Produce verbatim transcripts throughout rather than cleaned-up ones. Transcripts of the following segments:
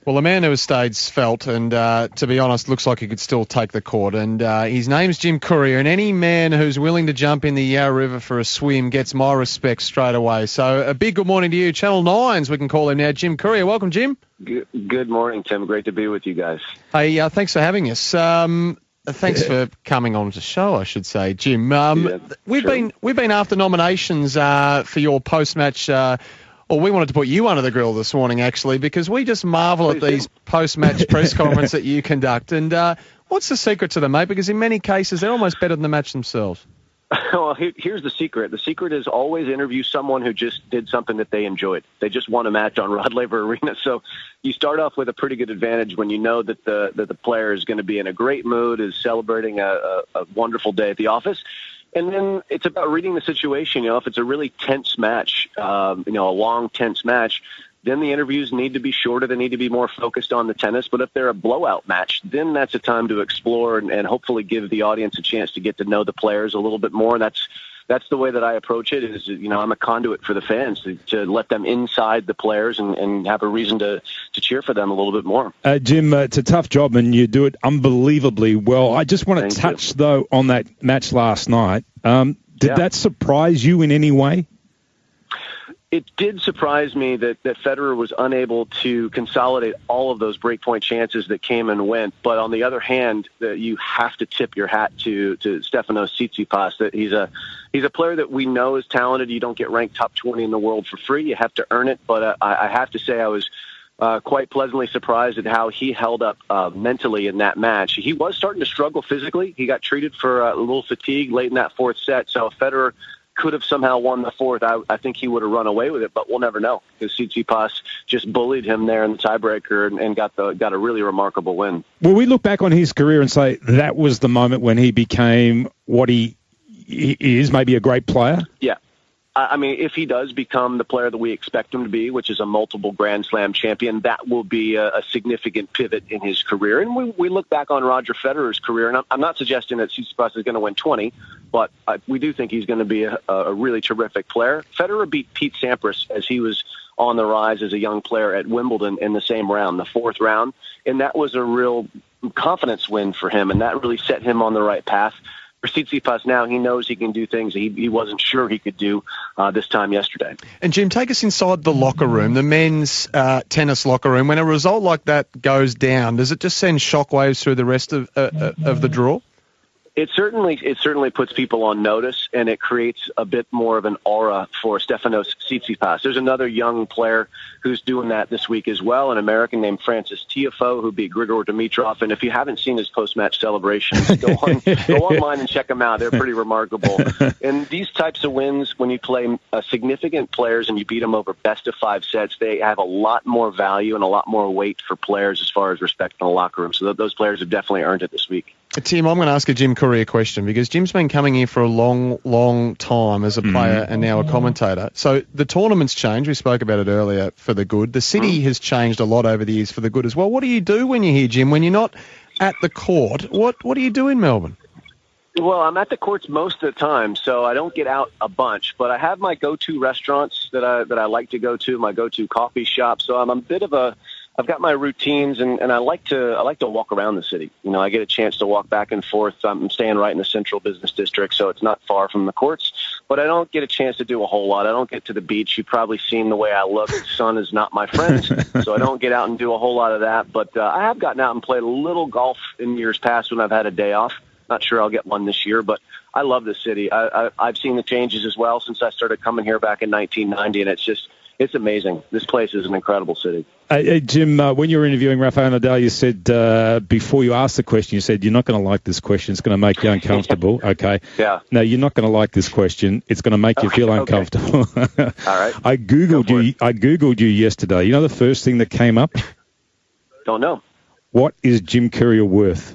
Well, a man who has stayed svelte and, uh, to be honest, looks like he could still take the court. And uh, his name's Jim Courier, and any man who's willing to jump in the Yarra River for a swim gets my respect straight away. So a big good morning to you. Channel nine's, we can call him now, Jim Courier. Welcome, Jim. Good, good morning, Tim. Great to be with you guys. Hey, uh, thanks for having us. Um, thanks yeah. for coming on the show, I should say, Jim. Um, yeah, we've sure. been we've been after nominations uh, for your post-match. Uh, Well, we wanted to put you under the grill this morning, actually, because we just marvel at these post-match press conferences that you conduct. And uh, what's the secret to them, mate? Because in many cases, they're almost better than the match themselves. Well, here's the secret. The secret is always interview someone who just did something that they enjoyed. They just won a match on Rod Laver Arena. So you start off with a pretty good advantage when you know that the that the player is going to be in a great mood, is celebrating a, a, a wonderful day at the office. And then it's about reading the situation. You know, if it's a really tense match, um, you know, a long, tense match, then the interviews need to be shorter. They need to be more focused on the tennis. But if they're a blowout match, then that's a time to explore and, and hopefully give the audience a chance to get to know the players a little bit more. And that's that's the way that I approach it. Is, you know, I'm a conduit for the fans to, to let them inside the players and, and have a reason to, to cheer for them a little bit more. Uh, Jim, uh, it's a tough job and you do it unbelievably well. I just want to Thank touch, you. though, on that match last night. Um, did yeah. that surprise you in any way? It did surprise me that, that Federer was unable to consolidate all of those breakpoint chances that came and went. But on the other hand, that you have to tip your hat to to Stefanos Tsitsipas. That he's a he's a player that we know is talented. You don't get ranked top twenty in the world for free. You have to earn it. But uh, I, I have to say I was uh, quite pleasantly surprised at how he held up uh, mentally in that match. He was starting to struggle physically. He got treated for uh, a little fatigue late in that fourth set. So Federer could have somehow won the fourth. I, I think he would have run away with it, but we'll never know because Tsitsipas just bullied him there in the tiebreaker and, and got the got a really remarkable win. Will we look back on his career and say that was the moment when he became what he, he is, maybe a great player? Yeah. I mean, if he does become the player that we expect him to be, which is a multiple Grand Slam champion, that will be a, a significant pivot in his career. And we, we look back on Roger Federer's career, and I'm, I'm not suggesting that Tsitsipas is going to win twenty, but I, we do think he's going to be a, a really terrific player. Federer beat Pete Sampras as he was on the rise as a young player at Wimbledon in the same round, the fourth round, and that was a real confidence win for him, and that really set him on the right path. For Tsitsipas now, he knows he can do things he, he wasn't sure he could do uh, this time yesterday. And, Jim, take us inside the locker room, the men's uh, tennis locker room. When a result like that goes down, does it just send shockwaves through the rest of uh, of the draw? It certainly it certainly puts people on notice, and it creates a bit more of an aura for Stefanos Tsitsipas. There's another young player who's doing that this week as well, an American named Francis Tiafoe, who beat Grigor Dimitrov. And if you haven't seen his post-match celebrations, go, on, go online and check them out. They're pretty remarkable. And these types of wins, when you play uh, significant players and you beat them over best of five sets, they have a lot more value and a lot more weight for players as far as respect in the locker room. So th- those players have definitely earned it this week. Tim, I'm going to ask a Jim Courier question because Jim's been coming here for a long, long time as a player mm. and now a commentator. So the tournament's changed. We spoke about it earlier for the good. The city mm. has changed a lot over the years for the good as well. What do you do when you're here, Jim? When you're not at the court, what, what do you do in Melbourne? Well, I'm at the courts most of the time, so I don't get out a bunch. But I have my go-to restaurants that I that I like to go to, my go-to coffee shop. So I'm a bit of a I've got my routines, and, and I like to I like to walk around the city. You know, I get a chance to walk back and forth. I'm staying right in the central business district, so it's not far from the courts. But I don't get a chance to do a whole lot. I don't get to the beach. You've probably seen the way I look. The sun is not my friend, so I don't get out and do a whole lot of that. But uh, I have gotten out and played a little golf in years past when I've had a day off. Not sure I'll get one this year, but I love the city. I, I, I've seen the changes as well since I started coming here back in nineteen ninety, and it's just it's amazing. This place is an incredible city. Hey, hey Jim, uh, when you were interviewing Rafael Nadal, you said uh, before you asked the question, you said, you're not going to like this question. It's going to make you uncomfortable. Okay. Yeah. No, you're not going to like this question. It's going to make you okay, feel uncomfortable. Okay. All right. I Googled you. it. I Googled you yesterday. You know the first thing that came up? Don't know. What is Jim Courier worth?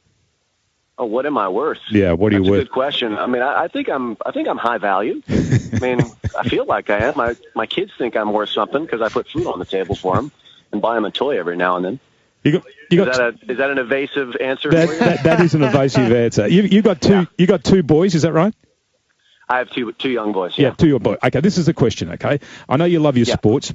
Oh, what am I worth? Yeah, what are That's you worth? That's a good question. I mean, I, I think I'm. I think I'm high value. I mean, I feel like I am. My my kids think I'm worth something because I put food on the table for them and buy them a toy every now and then. You got, you got is, that a, is that an evasive answer? That, for you? that, that is an evasive answer. You you got two. Yeah. You got two boys. Is that right? I have two two young boys. Yeah, yeah two young boys. Okay, this is the question. Okay, I know you love your yeah. sports.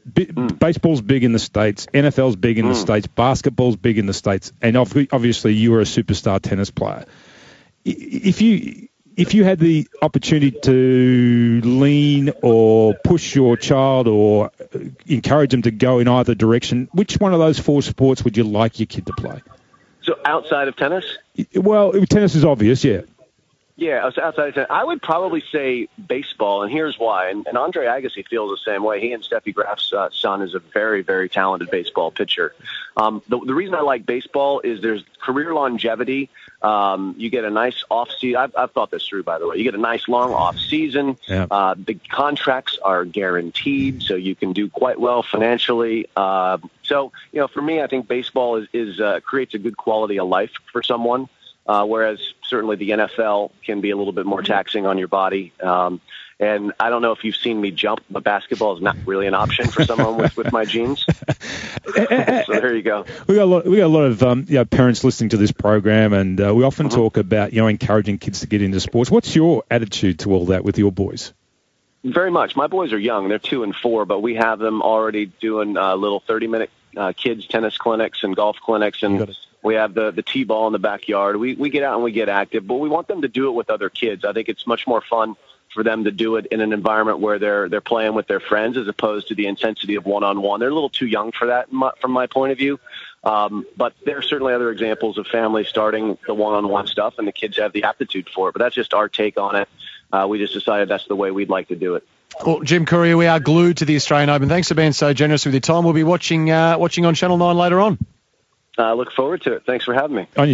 B- mm. Baseball's big in the States. N F L's big in mm. the States. Basketball's big in the States. And obviously, you were a superstar tennis player. If you if you had the opportunity to lean or push your child or encourage them to go in either direction, which one of those four sports would you like your kid to play? So outside of tennis? Well, tennis is obvious, yeah. Yeah, outside of tennis, I would probably say baseball, and here's why. And, and Andre Agassi feels the same way. He and Steffi Graf's uh, son is a very, very talented baseball pitcher. Um, the, the reason I like baseball is there's career longevity. Um, you get a nice off season. I've, I've thought this through, by the way. You get a nice long off season. Yeah. Uh, the contracts are guaranteed, so you can do quite well financially. Uh, so, you know, for me, I think baseball is, is uh, creates a good quality of life for someone. Uh, whereas certainly the N F L can be a little bit more taxing on your body. Um, and I don't know if you've seen me jump, but basketball is not really an option for someone with, with my genes. So there you go. We got a lot, we got a lot of um, you know, parents listening to this program, and uh, we often mm-hmm. talk about you know encouraging kids to get into sports. What's your attitude to all that with your boys? Very much. My boys are young; they're two and four, but we have them already doing uh, little thirty-minute uh, kids tennis clinics and golf clinics, and we have the, the T-ball in the backyard. We we get out and we get active, but we want them to do it with other kids. I think it's much more fun for them to do it in an environment where they're they're playing with their friends as opposed to the intensity of one-on-one. They're a little too young for that from my point of view. Um, but there are certainly other examples of families starting the one-on-one stuff, and the kids have the aptitude for it. But that's just our take on it. Uh, we just decided that's the way we'd like to do it. Well, Jim Courier, we are glued to the Australian Open. Thanks for being so generous with your time. We'll be watching uh, watching on Channel nine later on. I uh, look forward to it. Thanks for having me. On